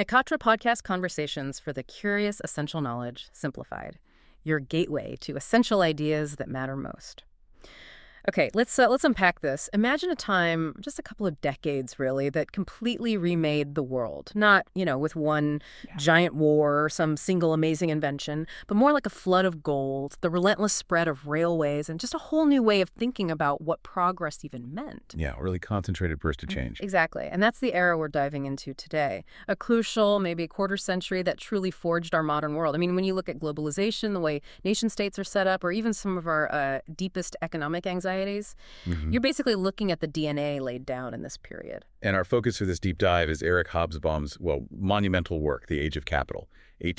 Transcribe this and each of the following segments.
Ekatra Podcast Conversations for the Curious Essential Knowledge Simplified, your gateway to essential ideas that matter most. Okay, let's unpack this. Imagine a time, just a couple of decades really, that completely remade the world. Not, with one giant war or some single amazing invention, but more like a flood of gold, the relentless spread of railways, and just a whole new way of thinking about what progress even meant. Yeah, really concentrated burst of change. Exactly. And that's the era we're diving into today. A crucial, maybe a quarter century that truly forged our modern world. I mean, when you look at globalization, the way nation states are set up, or even some of our deepest economic anxieties, you're basically looking at the DNA laid down in this period. And our focus for this deep dive is Eric Hobsbawm's, monumental work, The Age of Capital,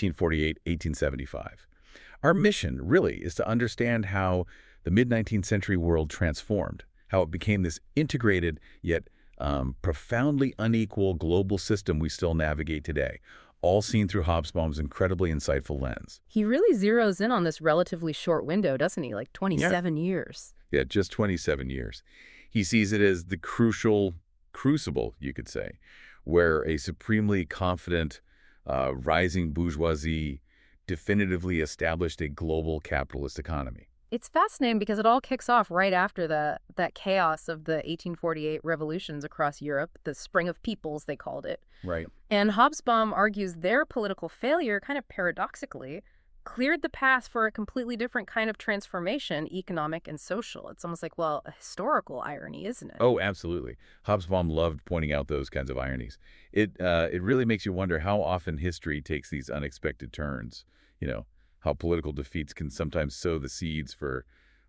1848-1875. Our mission, really, is to understand how the mid-19th century world transformed, how it became this integrated yet profoundly unequal global system we still navigate today, all seen through Hobsbawm's incredibly insightful lens. He really zeroes in on this relatively short window, doesn't he? Like 27 years. Yeah, just 27 years. He sees it as the crucial crucible, you could say, where a supremely confident, rising bourgeoisie definitively established a global capitalist economy. It's fascinating because it all kicks off right after that chaos of the 1848 revolutions across Europe, the Spring of Peoples, they called it. Right. And Hobsbawm argues their political failure, kind of paradoxically, cleared the path for a completely different kind of transformation, economic and social. It's almost like, a historical irony, isn't it? Oh, absolutely. Hobsbawm loved pointing out those kinds of ironies. It really makes you wonder how often history takes these unexpected turns, how political defeats can sometimes sow the seeds for,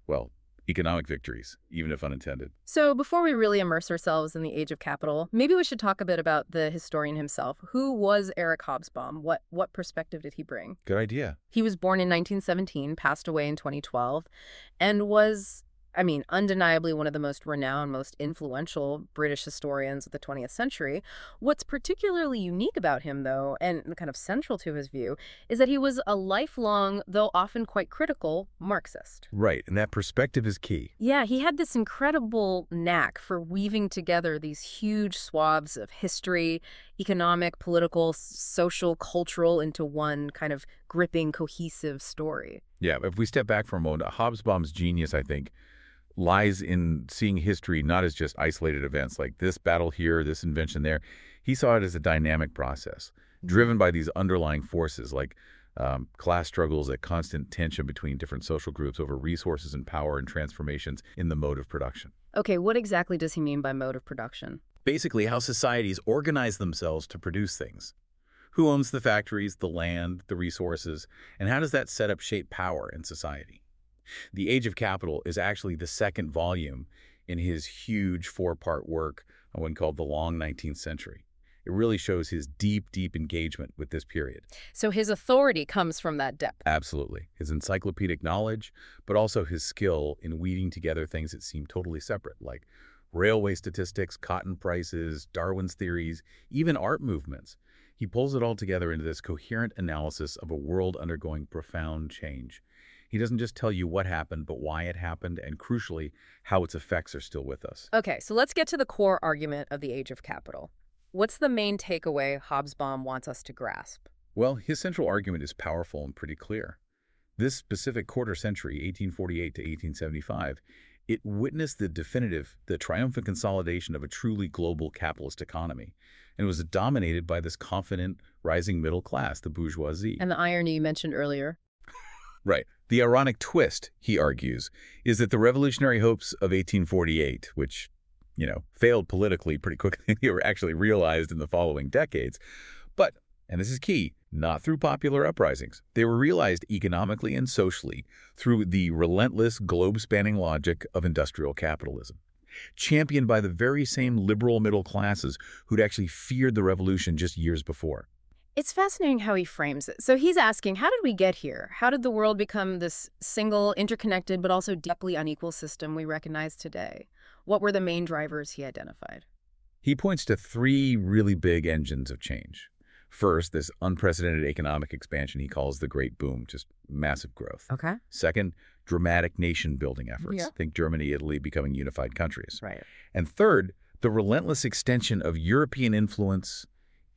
economic victories, even if unintended. So before we really immerse ourselves in the Age of Capital, maybe we should talk a bit about the historian himself. Who was Eric Hobsbawm? What perspective did he bring? Good idea. He was born in 1917, passed away in 2012, and was, undeniably one of the most renowned, most influential British historians of the 20th century. What's particularly unique about him, though, and kind of central to his view, is that he was a lifelong, though often quite critical, Marxist. Right, and that perspective is key. Yeah, he had this incredible knack for weaving together these huge swaths of history, economic, political, social, cultural into one kind of gripping, cohesive story. Yeah, if we step back for a moment, Hobsbawm's genius, I think, lies in seeing history not as just isolated events like this battle here, this invention there. He saw it as a dynamic process, driven by these underlying forces like class struggles, a constant tension between different social groups over resources and power and transformations in the mode of production. Okay, what exactly does he mean by mode of production? Basically, how societies organize themselves to produce things. Who owns the factories, the land, the resources, and how does that setup shape power in society? The Age of Capital is actually the second volume in his huge four-part work, one called The Long 19th Century. It really shows his deep, deep engagement with this period. So his authority comes from that depth. Absolutely. His encyclopedic knowledge, but also his skill in weaving together things that seem totally separate, like railway statistics, cotton prices, Darwin's theories, even art movements. He pulls it all together into this coherent analysis of a world undergoing profound change. He doesn't just tell you what happened, but why it happened, and crucially, how its effects are still with us. Okay, so let's get to the core argument of the Age of Capital. What's the main takeaway Hobsbawm wants us to grasp? Well, his central argument is powerful and pretty clear. This specific quarter century, 1848 to 1875, it witnessed the triumphant consolidation of a truly global capitalist economy. And it was dominated by this confident, rising middle class, the bourgeoisie. And the irony you mentioned earlier. Right. The ironic twist, he argues, is that the revolutionary hopes of 1848, which, failed politically pretty quickly, were actually realized in the following decades. But, and this is key, not through popular uprisings. They were realized economically and socially through the relentless, globe-spanning logic of industrial capitalism, championed by the very same liberal middle classes who'd actually feared the revolution just years before. It's fascinating how he frames it. So he's asking, how did we get here? How did the world become this single, interconnected, but also deeply unequal system we recognize today? What were the main drivers he identified? He points to three really big engines of change. First, this unprecedented economic expansion he calls the Great Boom, just massive growth. Okay. Second, dramatic nation-building efforts. Yeah. Think Germany, Italy becoming unified countries. Right. And third, the relentless extension of European influence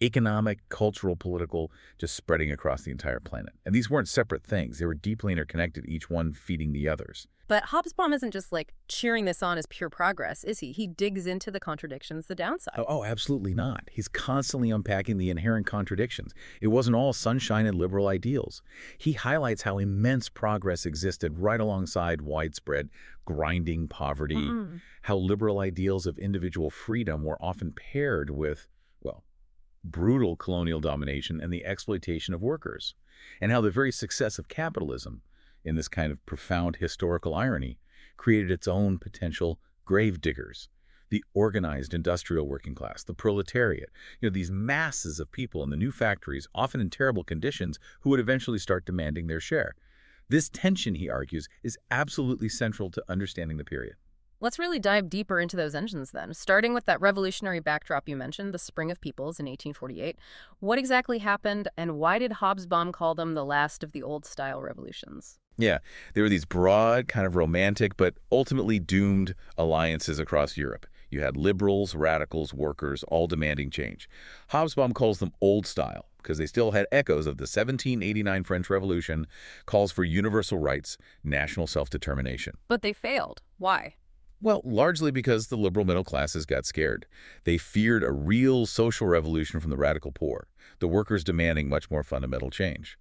economic, cultural, political, just spreading across the entire planet. And these weren't separate things. They were deeply interconnected, each one feeding the others. But Hobsbawm isn't just like cheering this on as pure progress, is he? He digs into the contradictions, the downside. Oh, absolutely not. He's constantly unpacking the inherent contradictions. It wasn't all sunshine and liberal ideals. He highlights how immense progress existed right alongside widespread grinding poverty, how liberal ideals of individual freedom were often paired with, well, brutal colonial domination and the exploitation of workers, and how the very success of capitalism, in this kind of profound historical irony, created its own potential gravediggers, the organized industrial working class, the proletariat, these masses of people in the new factories, often in terrible conditions, who would eventually start demanding their share. This tension, he argues, is absolutely central to understanding the period. Let's really dive deeper into those engines then, starting with that revolutionary backdrop you mentioned, the Spring of Peoples in 1848. What exactly happened, and why did Hobsbawm call them the last of the old-style revolutions? Yeah, there were these broad, kind of romantic, but ultimately doomed alliances across Europe. You had liberals, radicals, workers, all demanding change. Hobsbawm calls them old style because they still had echoes of the 1789 French Revolution, calls for universal rights, national self-determination. But they failed. Why? Well, largely because the liberal middle classes got scared. They feared a real social revolution from the radical poor, the workers demanding much more fundamental change.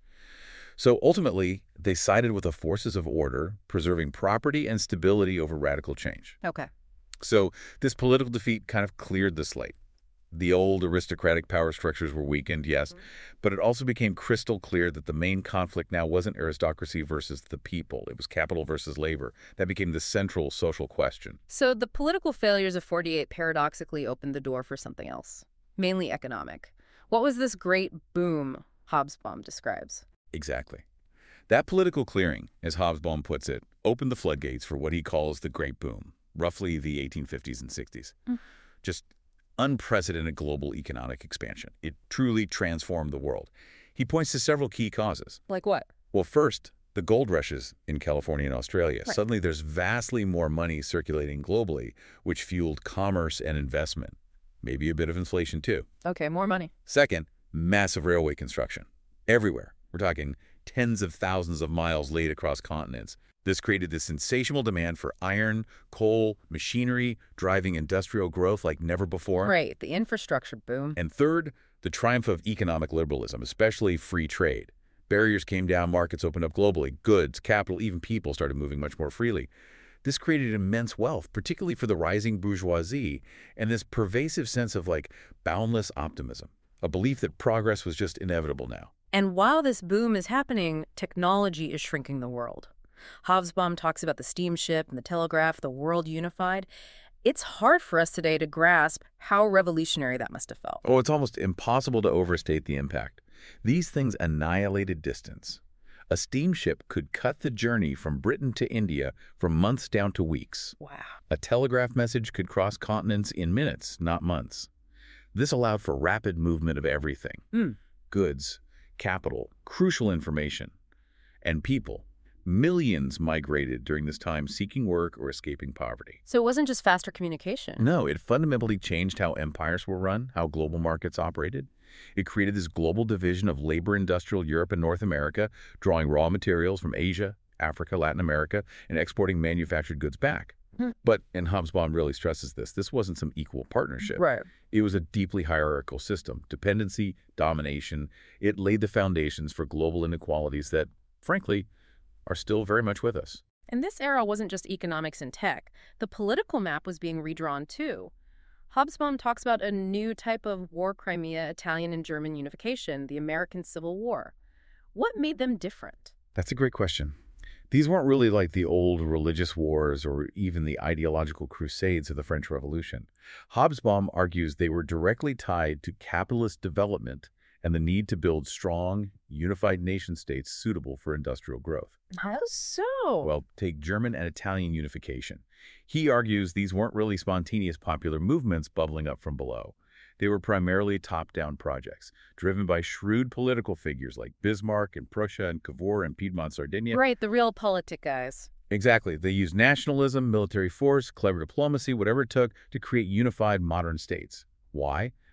So ultimately, they sided with the forces of order, preserving property and stability over radical change. Okay. So this political defeat kind of cleared the slate. The old aristocratic power structures were weakened, yes, but it also became crystal clear that the main conflict now wasn't aristocracy versus the people. It was capital versus labor. That became the central social question. So the political failures of 48 paradoxically opened the door for something else, mainly economic. What was this great boom Hobsbawm describes? Exactly. That political clearing, as Hobsbawm puts it, opened the floodgates for what he calls the Great Boom, roughly the 1850s and 60s. Just unprecedented global economic expansion. It truly transformed the world. He points to several key causes. Like what? Well, first, the gold rushes in California and Australia. Right. Suddenly there's vastly more money circulating globally, which fueled commerce and investment. Maybe a bit of inflation, too. Okay, more money. Second, massive railway construction. Everywhere. We're talking tens of thousands of miles laid across continents. This created this insatiable demand for iron, coal, machinery, driving industrial growth like never before. Right, the infrastructure boom. And third, the triumph of economic liberalism, especially free trade. Barriers came down, markets opened up globally. Goods, capital, even people started moving much more freely. This created immense wealth, particularly for the rising bourgeoisie, and this pervasive sense of boundless optimism, a belief that progress was just inevitable now. And while this boom is happening, technology is shrinking the world. Hobsbawm talks about the steamship and the telegraph, the world unified. It's hard for us today to grasp how revolutionary that must have felt. Oh, it's almost impossible to overstate the impact. These things annihilated distance. A steamship could cut the journey from Britain to India from months down to weeks. Wow. A telegraph message could cross continents in minutes, not months. This allowed for rapid movement of everything. Goods, capital, crucial information, and people. Millions migrated during this time seeking work or escaping poverty. So it wasn't just faster communication. No, it fundamentally changed how empires were run, how global markets operated. It created this global division of labor-industrial Europe and North America, drawing raw materials from Asia, Africa, Latin America, and exporting manufactured goods back. But, and Hobsbawm really stresses this wasn't some equal partnership. Right. It was a deeply hierarchical system. Dependency, domination. It laid the foundations for global inequalities that, frankly, are still very much with us. And this era wasn't just economics and tech. The political map was being redrawn, too. Hobsbawm talks about a new type of war Crimea, Italian and German unification, the American Civil War. What made them different? That's a great question. These weren't really like the old religious wars or even the ideological crusades of the French Revolution. Hobsbawm argues they were directly tied to capitalist development and the need to build strong, unified nation-states suitable for industrial growth. How so? Well, take German and Italian unification. He argues these weren't really spontaneous popular movements bubbling up from below. They were primarily top-down projects, driven by shrewd political figures like Bismarck and Prussia and Cavour and Piedmont, Sardinia. Right, the real politic guys. Exactly. They used nationalism, military force, clever diplomacy, whatever it took to create unified modern states. Why?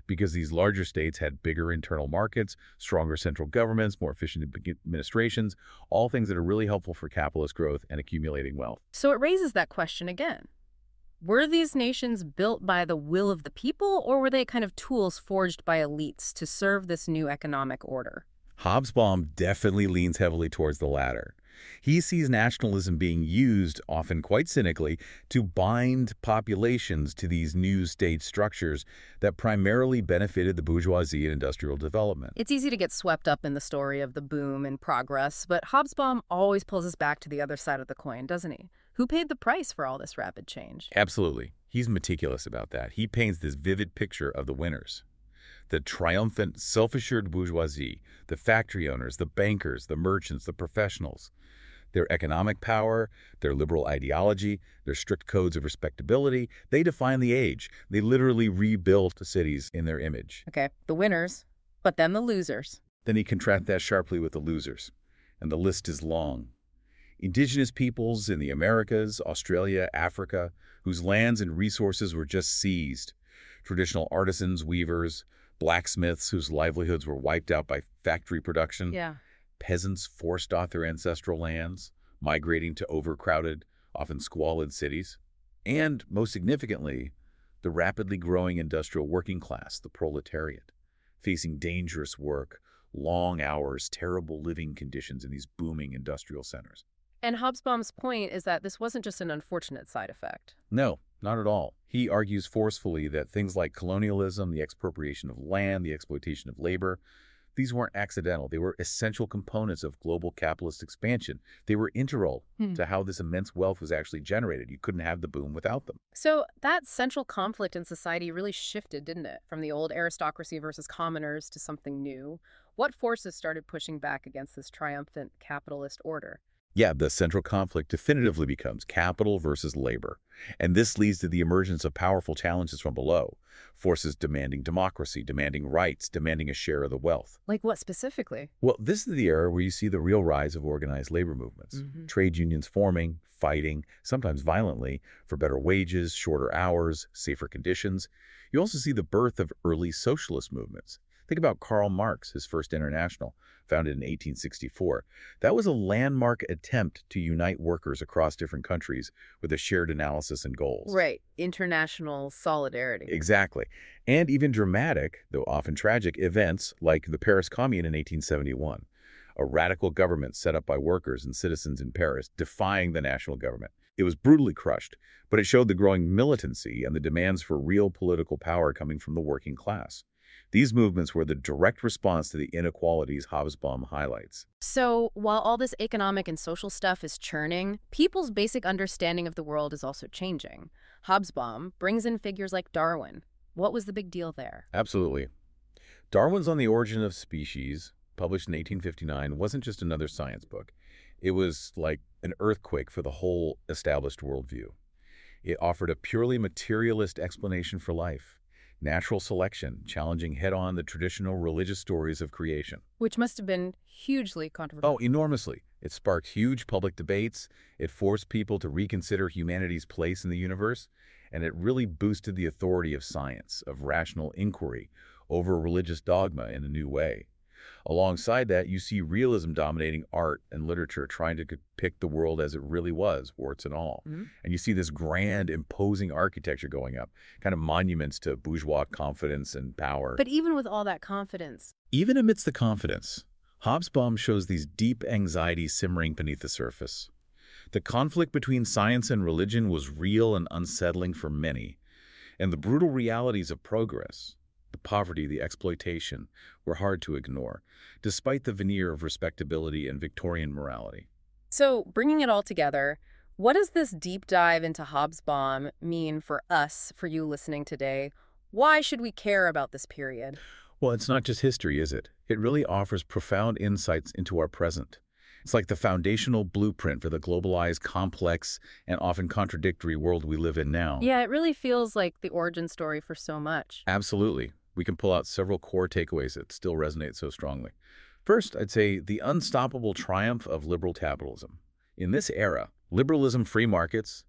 because these larger states had bigger internal markets, stronger central governments, more efficient administrations, all things that are really helpful for capitalist growth and accumulating wealth. So it raises that question again. Were these nations built by the will of the people, or were they kind of tools forged by elites to serve this new economic order? Hobsbawm definitely leans heavily towards the latter. He sees nationalism being used, often quite cynically, to bind populations to these new state structures that primarily benefited the bourgeoisie and industrial development. It's easy to get swept up in the story of the boom and progress, but Hobsbawm always pulls us back to the other side of the coin, doesn't he? Who paid the price for all this rapid change? Absolutely. He's meticulous about that. He paints this vivid picture of the winners. The triumphant, self-assured bourgeoisie, the factory owners, the bankers, the merchants, the professionals. Their economic power, their liberal ideology, their strict codes of respectability, they define the age. They literally rebuilt the cities in their image. Okay, the winners, but then the losers. Then he contrasts that sharply with the losers, and the list is long. Indigenous peoples in the Americas, Australia, Africa, whose lands and resources were just seized. Traditional artisans, weavers, blacksmiths whose livelihoods were wiped out by factory production. Yeah. Peasants forced off their ancestral lands, migrating to overcrowded, often squalid cities. And, most significantly, the rapidly growing industrial working class, the proletariat, facing dangerous work, long hours, terrible living conditions in these booming industrial centers. And Hobsbawm's point is that this wasn't just an unfortunate side effect. No, not at all. He argues forcefully that things like colonialism, the expropriation of land, the exploitation of labor, these weren't accidental. They were essential components of global capitalist expansion. They were integral to how this immense wealth was actually generated. You couldn't have the boom without them. So that central conflict in society really shifted, didn't it? From the old aristocracy versus commoners to something new. What forces started pushing back against this triumphant capitalist order? Yeah, the central conflict definitively becomes capital versus labor. And this leads to the emergence of powerful challenges from below. Forces demanding democracy, demanding rights, demanding a share of the wealth. Like what specifically? Well, this is the era where you see the real rise of organized labor movements. Trade unions forming, fighting, sometimes violently, for better wages, shorter hours, safer conditions. You also see the birth of early socialist movements. Think about Karl Marx, his first international, founded in 1864. That was a landmark attempt to unite workers across different countries with a shared analysis and goals. Right. International solidarity. Exactly. And even dramatic, though often tragic, events like the Paris Commune in 1871. A radical government set up by workers and citizens in Paris, defying the national government. It was brutally crushed, but it showed the growing militancy and the demands for real political power coming from the working class. These movements were the direct response to the inequalities Hobsbawm highlights. So while all this economic and social stuff is churning, people's basic understanding of the world is also changing. Hobsbawm brings in figures like Darwin. What was the big deal there? Absolutely. Darwin's On the Origin of Species, published in 1859, wasn't just another science book. It was like an earthquake for the whole established worldview. It offered a purely materialist explanation for life. Natural selection, challenging head-on the traditional religious stories of creation. Which must have been hugely controversial. Oh, enormously. It sparked huge public debates. It forced people to reconsider humanity's place in the universe. And it really boosted the authority of science, of rational inquiry, over religious dogma in a new way. Alongside that, you see realism dominating art and literature, trying to depict the world as it really was, warts and all. And you see this grand, imposing architecture going up, kind of monuments to bourgeois confidence and power. But even with all that confidence... Even amidst the confidence, Hobsbawm shows these deep anxieties simmering beneath the surface. The conflict between science and religion was real and unsettling for many, and the brutal realities of progress, the poverty, the exploitation, were hard to ignore, despite the veneer of respectability and Victorian morality. So, bringing it all together, what does this deep dive into Hobsbawm mean for us, for you listening today? Why should we care about this period? Well, it's not just history, is it? It really offers profound insights into our present. It's like the foundational blueprint for the globalized, complex, and often contradictory world we live in now. Yeah, it really feels like the origin story for so much. Absolutely. We can pull out several core takeaways that still resonate so strongly. First, I'd say the unstoppable triumph of liberal capitalism. In this era, liberalism, free markets,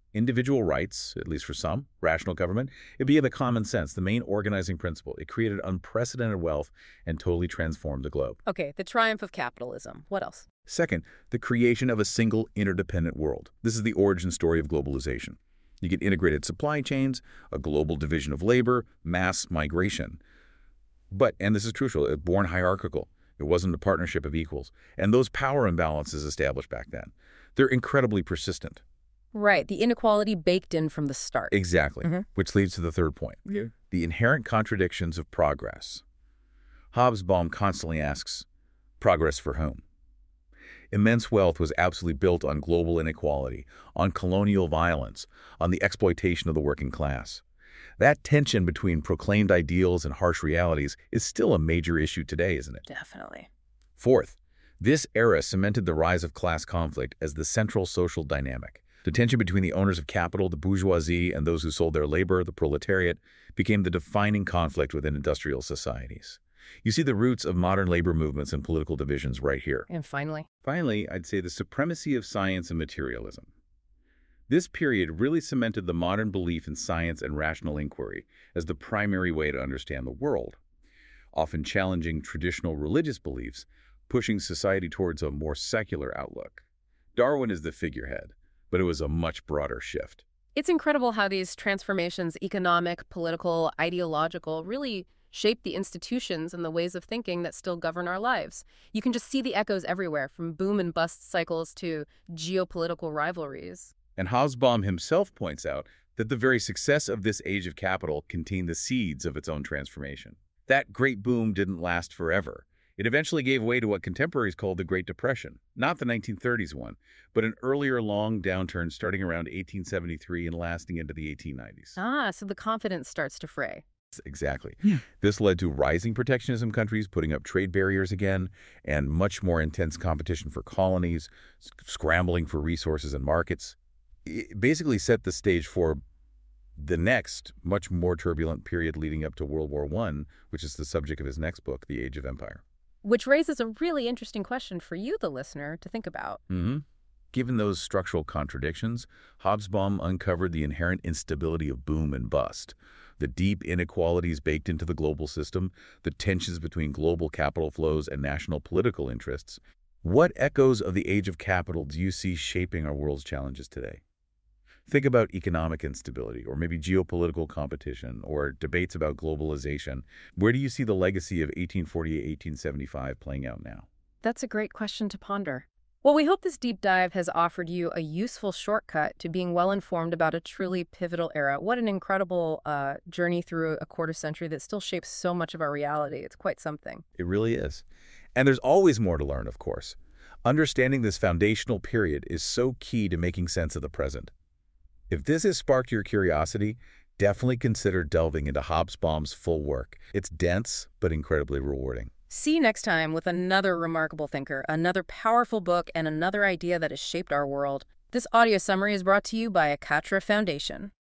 Individual rights, at least for some, rational government, it began the common sense, the main organizing principle. It created unprecedented wealth and totally transformed the globe. Okay, the triumph of capitalism. What else? Second, the creation of a single interdependent world. This is the origin story of globalization. You get integrated supply chains, a global division of labor, mass migration. But, and this is crucial, it born hierarchical. It wasn't a partnership of equals. And those power imbalances established back then, they're incredibly persistent. Right, the inequality baked in from the start. Exactly, which leads to the third point, the inherent contradictions of progress. Hobsbawm constantly asks, progress for whom? Immense wealth was absolutely built on global inequality, on colonial violence, on the exploitation of the working class. That tension between proclaimed ideals and harsh realities is still a major issue today, isn't it? Definitely. Fourth, this era cemented the rise of class conflict as the central social dynamic. The tension between the owners of capital, the bourgeoisie, and those who sold their labor, the proletariat, became the defining conflict within industrial societies. You see the roots of modern labor movements and political divisions right here. And finally? Finally, I'd say the supremacy of science and materialism. This period really cemented the modern belief in science and rational inquiry as the primary way to understand the world, often challenging traditional religious beliefs, pushing society towards a more secular outlook. Darwin is the figurehead, but it was a much broader shift. It's incredible how these transformations, economic, political, ideological, really shape the institutions and the ways of thinking that still govern our lives. You can just see the echoes everywhere, from boom and bust cycles to geopolitical rivalries. And Hobsbawm himself points out that the very success of this age of capital contained the seeds of its own transformation. That great boom didn't last forever. It eventually gave way to what contemporaries called the Great Depression, not the 1930s one, but an earlier long downturn starting around 1873 and lasting into the 1890s. Ah, so the confidence starts to fray. Exactly. This led to rising protectionism countries putting up trade barriers again and much more intense competition for colonies, scrambling for resources and markets. It basically set the stage for the next, much more turbulent period leading up to World War I, which is the subject of his next book, The Age of Empire. Which raises a really interesting question for you, the listener, to think about. Given those structural contradictions, Hobsbawm uncovered the inherent instability of boom and bust, the deep inequalities baked into the global system, the tensions between global capital flows and national political interests. What echoes of the age of capital do you see shaping our world's challenges today? Think about economic instability, or maybe geopolitical competition, or debates about globalization. Where do you see the legacy of 1848-1875 playing out now? That's a great question to ponder. Well, we hope this deep dive has offered you a useful shortcut to being well-informed about a truly pivotal era. What an incredible journey through a quarter century that still shapes so much of our reality. It's quite something. It really is. And there's always more to learn, of course. Understanding this foundational period is so key to making sense of the present. If this has sparked your curiosity, definitely consider delving into Hobsbawm's full work. It's dense, but incredibly rewarding. See you next time with another remarkable thinker, another powerful book, and another idea that has shaped our world. This audio summary is brought to you by Akatra Foundation.